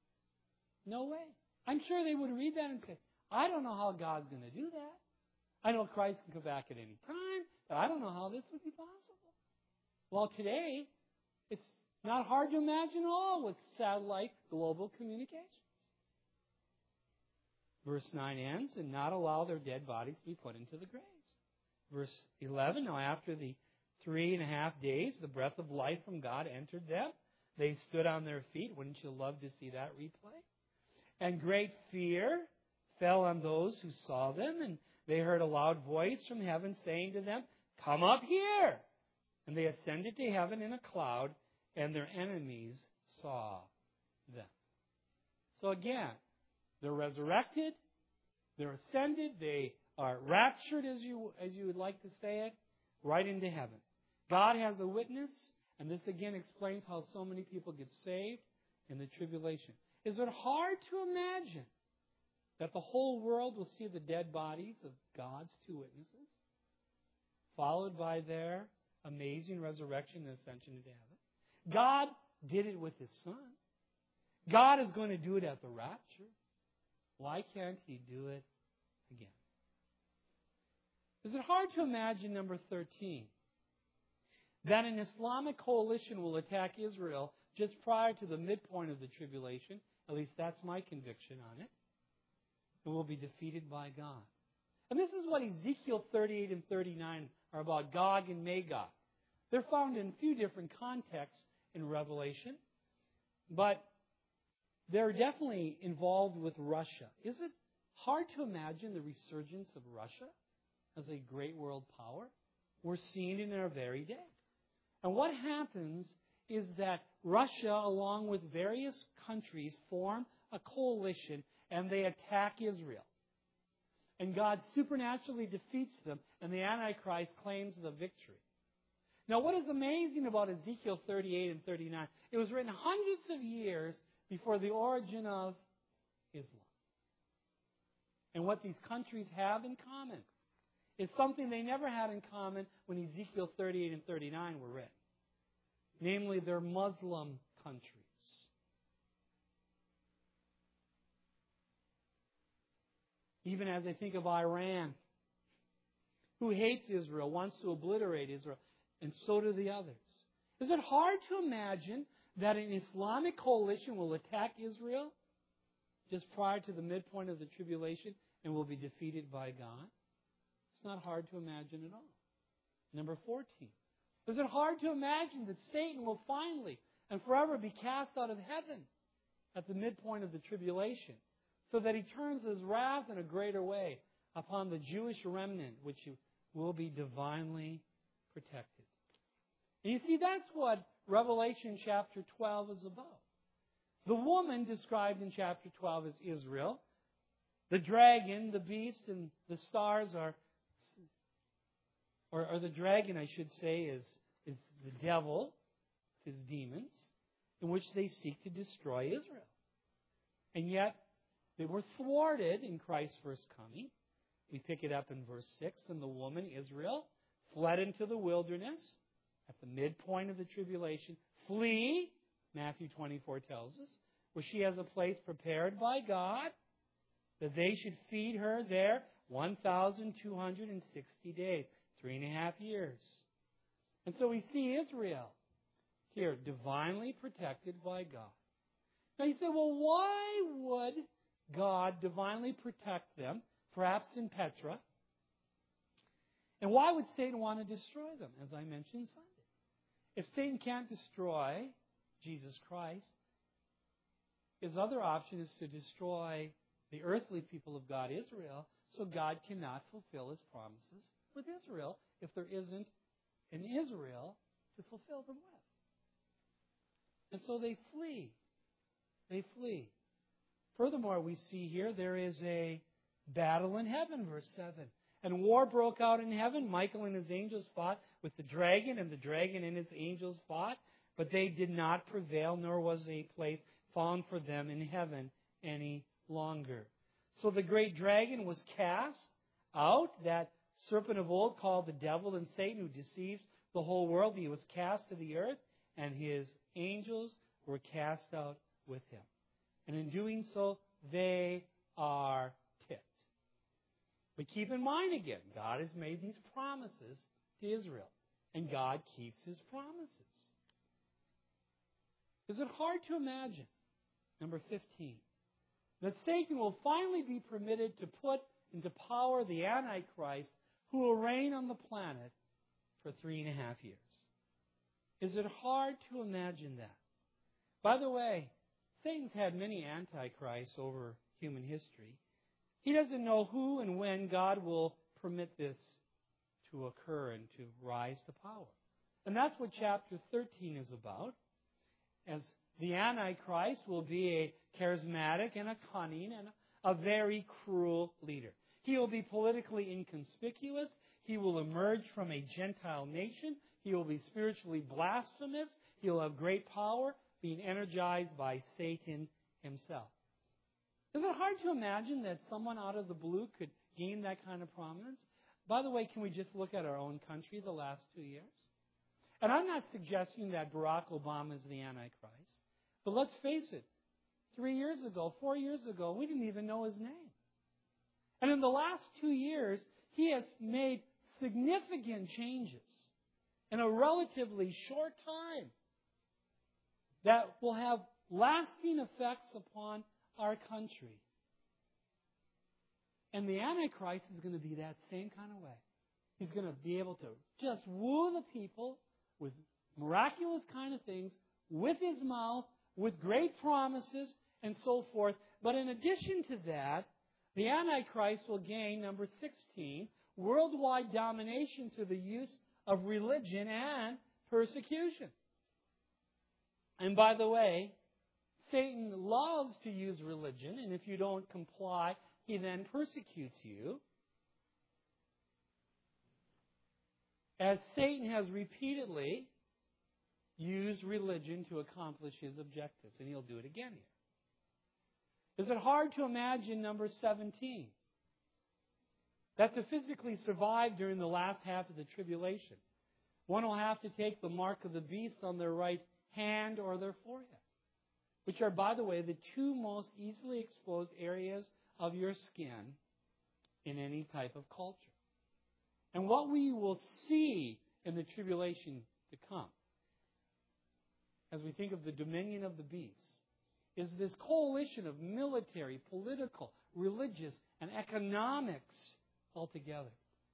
No way. I'm sure they would read that and say, I don't know how God's going to do that. I know Christ can come back at any time, but I don't know how this would be possible. Well, today, it's not hard to imagine at all with satellite global communications. Verse 9 ends, and not allow their dead bodies to be put into the graves. Verse 11, now after the 3.5 days, the breath of life from God entered them. They stood on their feet. Wouldn't you love to see that replay? And great fear fell on those who saw them, and they heard a loud voice from heaven saying to them, "Come up here!" And they ascended to heaven in a cloud, and their enemies saw them. So again, they're resurrected, they're ascended, they are raptured, as you would like to say it, right into heaven. God has a witness, and this again explains how so many people get saved in the tribulation. Is it hard to imagine that the whole world will see the dead bodies of God's two witnesses, followed by their amazing resurrection and ascension into heaven? God did it with His Son. God is going to do it at the rapture. Why can't He do it again? Is it hard to imagine, number 13, that an Islamic coalition will attack Israel just prior to the midpoint of the tribulation? At least that's my conviction on it. And will be defeated by God. And this is what Ezekiel 38 and 39 are about, Gog and Magog. They're found in a few different contexts in Revelation, but they're definitely involved with Russia. Is it hard to imagine the resurgence of Russia as a great world power? We're seeing it in our very day. And what happens is that Russia, along with various countries, form a coalition and they attack Israel. And God supernaturally defeats them, and the Antichrist claims the victory. Now, what is amazing about Ezekiel 38 and 39, it was written hundreds of years before the origin of Islam. And what these countries have in common is something they never had in common when Ezekiel 38 and 39 were written. Namely, they're Muslim countries. Even as I think of Iran, who hates Israel, wants to obliterate Israel, and so do the others. Is it hard to imagine that an Islamic coalition will attack Israel just prior to the midpoint of the tribulation and will be defeated by God? It's not hard to imagine at all. Number 14. Is it hard to imagine that Satan will finally and forever be cast out of heaven at the midpoint of the tribulation, so that He turns His wrath in a greater way upon the Jewish remnant, which will be divinely protected? And you see, that's what Revelation chapter 12 is about. The woman described in chapter 12 as Israel. The dragon, the beast, and the stars are, or the dragon, I should say, is the devil, his demons, in which they seek to destroy Israel. And yet, they were thwarted in Christ's first coming. We pick it up in verse 6. And the woman, Israel, fled into the wilderness at the midpoint of the tribulation. Flee, Matthew 24 tells us, where she has a place prepared by God, that they should feed her there 1,260 days, 3.5 years. And so we see Israel here, divinely protected by God. Now you say, well, why would God divinely protect them, perhaps in Petra? And why would Satan want to destroy them, as I mentioned Sunday? If Satan can't destroy Jesus Christ, his other option is to destroy the earthly people of God, Israel, so God cannot fulfill His promises with Israel if there isn't an Israel to fulfill them with. And so they flee. They flee. Furthermore, we see here there is a battle in heaven, verse 7. And war broke out in heaven. Michael and his angels fought with the dragon, and the dragon and his angels fought. But they did not prevail, nor was a place found for them in heaven any longer. So the great dragon was cast out, that serpent of old called the devil and Satan, who deceives the whole world. He was cast to the earth, and his angels were cast out with him. And in doing so, they are tipped. But keep in mind again, God has made these promises to Israel. And God keeps His promises. Is it hard to imagine, number 15, that Satan will finally be permitted to put into power the Antichrist who will reign on the planet for 3.5 years. Is it hard to imagine that? By the way, Satan's had many antichrists over human history. He doesn't know who and when God will permit this to occur and to rise to power. And that's what chapter 13 is about. As the Antichrist will be a charismatic and a cunning and a very cruel leader. He will be politically inconspicuous. He will emerge from a Gentile nation. He will be spiritually blasphemous. He will have great power, being energized by Satan himself. Is it hard to imagine that someone out of the blue could gain that kind of prominence? By the way, can we just look at our own country the last 2 years? And I'm not suggesting that Barack Obama is the Antichrist. But let's face it, 3 years ago, 4 years ago, we didn't even know his name. And in the last 2 years, he has made significant changes in a relatively short time that will have lasting effects upon our country. And the Antichrist is going to be that same kind of way. He's going to be able to just woo the people with miraculous kind of things, with his mouth, with great promises, and so forth. But in addition to that, the Antichrist will gain, number 16, worldwide domination through the use of religion and persecution. And by the way, Satan loves to use religion, and if you don't comply, he then persecutes you. As Satan has repeatedly used religion to accomplish his objectives, and he'll do it again here. Is it hard to imagine, number 17, that to physically survive during the last half of the tribulation, one will have to take the mark of the beast on their right hand or their forehead, which are, by the way, the two most easily exposed areas of your skin in any type of culture. And what we will see in the tribulation to come, as we think of the dominion of the beast, is this coalition of military, political, religious, and economics altogether.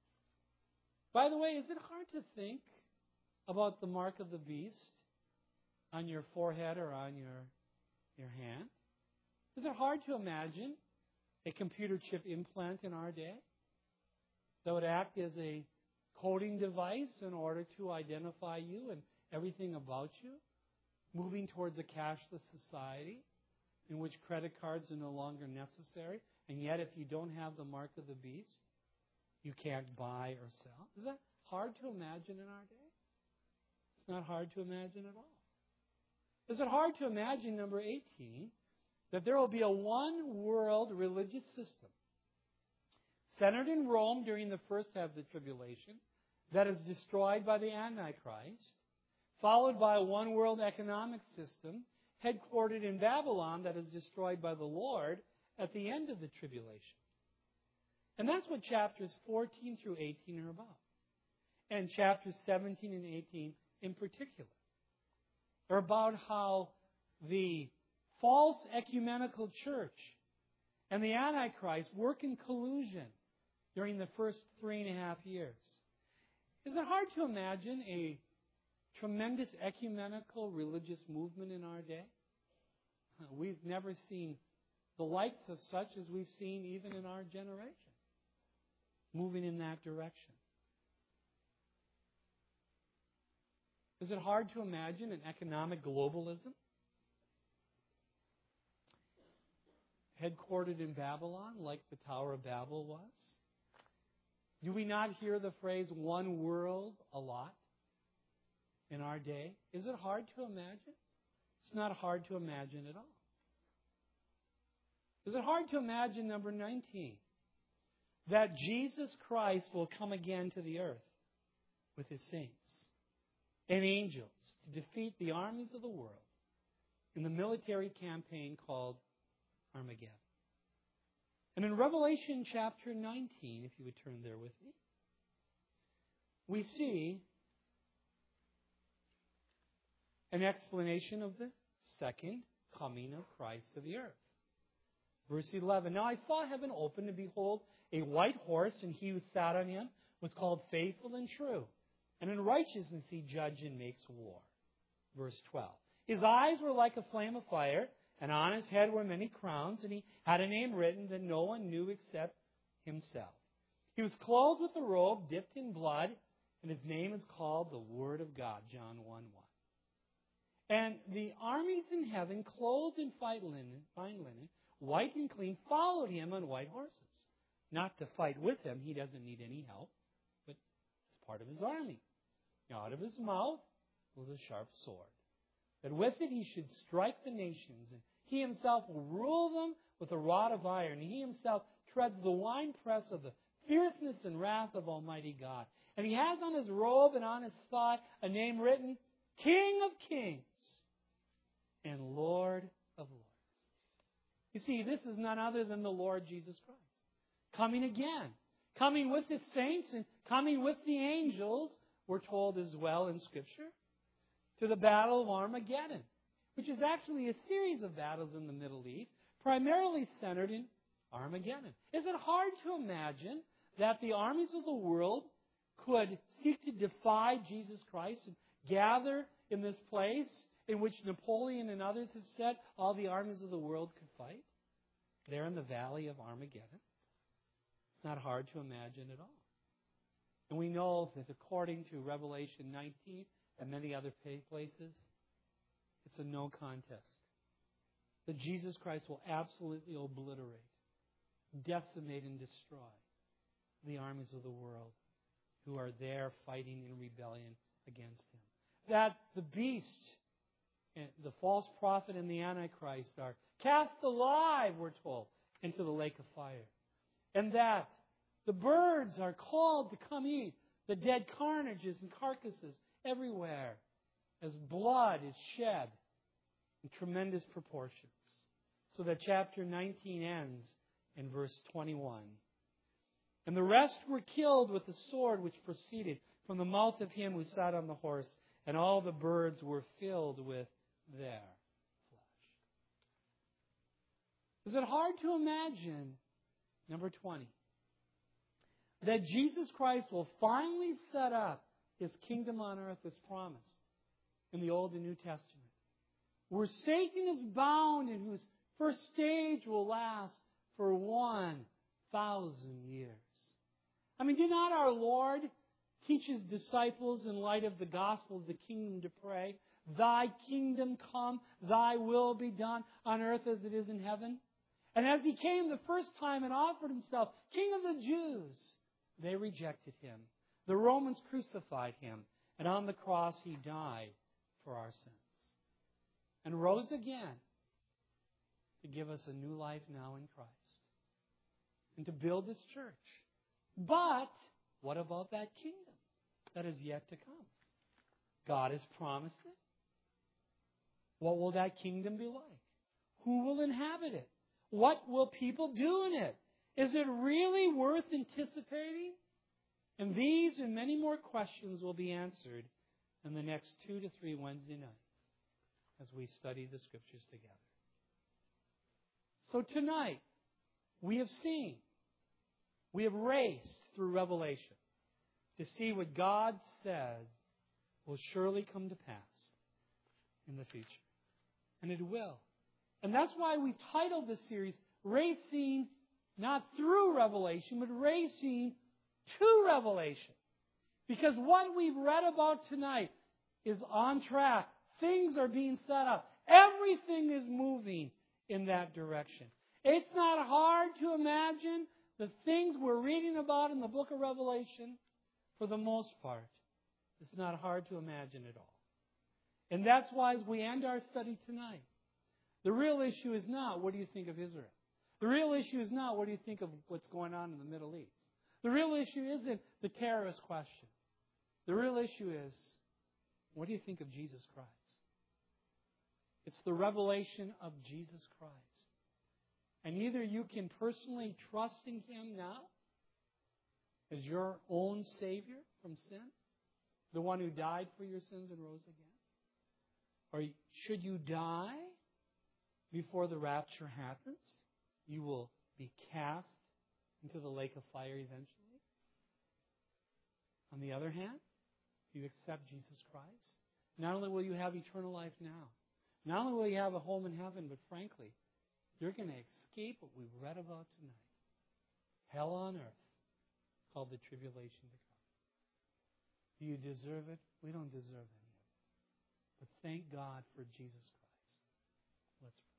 By the way, is it hard to think about the mark of the beast on your forehead or on your hand? Is it hard to imagine a computer chip implant in our day that would act as a coding device in order to identify you and everything about you, moving towards a cashless society in which credit cards are no longer necessary, and yet if you don't have the mark of the beast, you can't buy or sell? Is that hard to imagine in our day? It's not hard to imagine at all. Is it hard to imagine, number 18, that there will be a one-world religious system centered in Rome during the first half of the tribulation that is destroyed by the Antichrist, followed by a one-world economic system headquartered in Babylon that is destroyed by the Lord at the end of the tribulation? And that's what chapters 14 through 18 are about. And chapters 17 and 18 in particular are about how the false ecumenical church and the Antichrist work in collusion during the first 3.5 years. Is it hard to imagine a tremendous ecumenical religious movement in our day? We've never seen the likes of such as we've seen even in our generation, moving in that direction. Is it hard to imagine an economic globalism headquartered in Babylon like the Tower of Babel was? Do we not hear the phrase one world a lot in our day? Is it hard to imagine? It's not hard to imagine at all. Is it hard to imagine, number 19, that Jesus Christ will come again to the earth with his saints and angels to defeat the armies of the world in the military campaign called Armageddon? And in Revelation chapter 19, if you would turn there with me, we see an explanation of the second coming of Christ to the earth. Verse 11, now I saw heaven open, and behold, a white horse, and he who sat on him was called Faithful and True. And in righteousness he judges and makes war. Verse 12, his eyes were like a flame of fire, and on his head were many crowns, and he had a name written that no one knew except himself. He was clothed with a robe dipped in blood, and his name is called the Word of God, John 1:1. And the armies in heaven, clothed in fine linen, white and clean, followed him on white horses. Not to fight with him, he doesn't need any help, but it's part of his army. Out of his mouth was a sharp sword, that with it he should strike the nations, and he himself will rule them with a rod of iron, and he himself treads the winepress of the fierceness and wrath of Almighty God. And he has on his robe and on his thigh a name written, King of Kings and Lord of Lords. You see, this is none other than the Lord Jesus Christ, coming again, coming with his saints and coming with the angels, we're told as well in Scripture, to the battle of Armageddon, which is actually a series of battles in the Middle East, primarily centered in Armageddon. Is it hard to imagine that the armies of the world could seek to defy Jesus Christ and gather in this place in which Napoleon and others have said all the armies of the world could fight? There in the valley of Armageddon. It's not hard to imagine at all. And we know that according to Revelation 19 and many other places, it's a no contest. That Jesus Christ will absolutely obliterate, decimate, and destroy the armies of the world who are there fighting in rebellion against him. That the beast, the false prophet, and the Antichrist are cast alive, we're told, into the lake of fire. And that the birds are called to come eat the dead carnages and carcasses everywhere as blood is shed in tremendous proportions. So that chapter 19 ends in verse 21. And the rest were killed with the sword which proceeded from the mouth of him who sat on the horse, and all the birds were filled with their flesh. Is it hard to imagine, number 20, that Jesus Christ will finally set up his kingdom on earth as promised in the Old and New Testament, where Satan is bound and whose first stage will last for 1,000 years? I mean, did not our Lord teach his disciples in light of the gospel of the kingdom to pray, Thy kingdom come, Thy will be done on earth as it is in heaven? And as he came the first time and offered himself King of the Jews, they rejected him. The Romans crucified him, and on the cross he died for our sins and rose again to give us a new life now in Christ and to build His church. But what about that kingdom that is yet to come? God has promised it. What will that kingdom be like? Who will inhabit it? What will people do in it? Is it really worth anticipating? And these and many more questions will be answered in the next 2 to 3 Wednesday nights as we study the Scriptures together. So tonight, we have seen, we have raced through Revelation to see what God said will surely come to pass in the future. And it will. And that's why we titled this series, Racing not through Revelation, but Racing to Revelation. Because what we've read about tonight is on track. Things are being set up. Everything is moving in that direction. It's not hard to imagine the things we're reading about in the book of Revelation, for the most part. It's not hard to imagine at all. And that's why as we end our study tonight, the real issue is not what do you think of Israel? The real issue is not what do you think of what's going on in the Middle East? The real issue isn't the terrorist question. The real issue is, what do you think of Jesus Christ? It's the revelation of Jesus Christ. And either you can personally trust in Him now as your own Savior from sin, the one who died for your sins and rose again, or should you die before the rapture happens, you will be cast into the lake of fire eventually. On the other hand, if you accept Jesus Christ, not only will you have eternal life now, not only will you have a home in heaven, but frankly, you're going to escape what we've read about tonight. Hell on earth, called the tribulation to come. Do you deserve it? We don't deserve any of it. But thank God for Jesus Christ. Let's pray.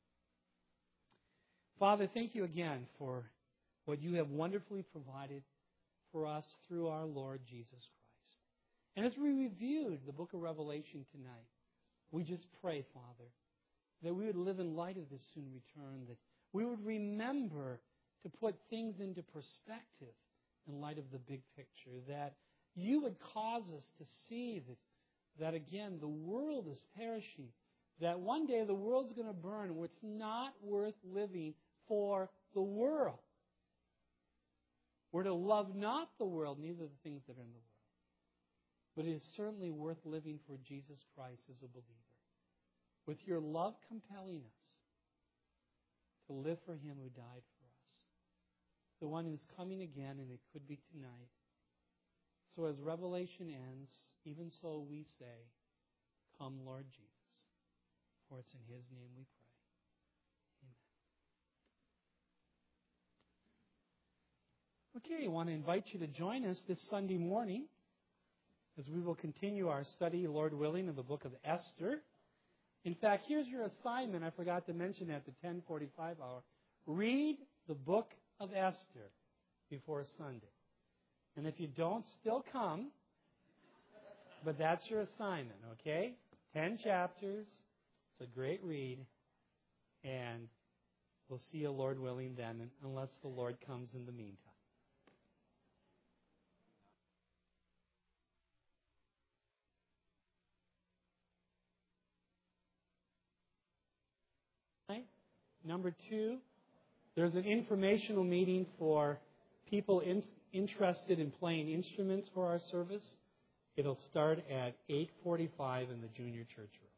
Father, thank you again for what you have wonderfully provided for us through our Lord Jesus Christ. And as we reviewed the book of Revelation tonight, we just pray, Father, that we would live in light of this soon return, that we would remember to put things into perspective in light of the big picture, that you would cause us to see that again, the world is perishing, that one day the world's going to burn, where it's not worth living for the world. We're to love not the world, neither the things that are in the world. But it is certainly worth living for Jesus Christ as a believer, with your love compelling us to live for Him who died for us, the one who's coming again, and it could be tonight. So as Revelation ends, even so we say, come, Lord Jesus, for it's in His name we pray. Amen. Okay, I want to invite you to join us this Sunday morning as we will continue our study, Lord willing, of the book of Esther. In fact, here's your assignment. I forgot to mention at the 10:45 hour. Read the book of Esther before Sunday. And if you don't, still come. But that's your assignment, okay? 10 chapters. It's a great read. And we'll see you, Lord willing, then, unless the Lord comes in the meantime. Number 2, there's an informational meeting for people interested in playing instruments for our service. It'll start at 8:45 in the junior church room.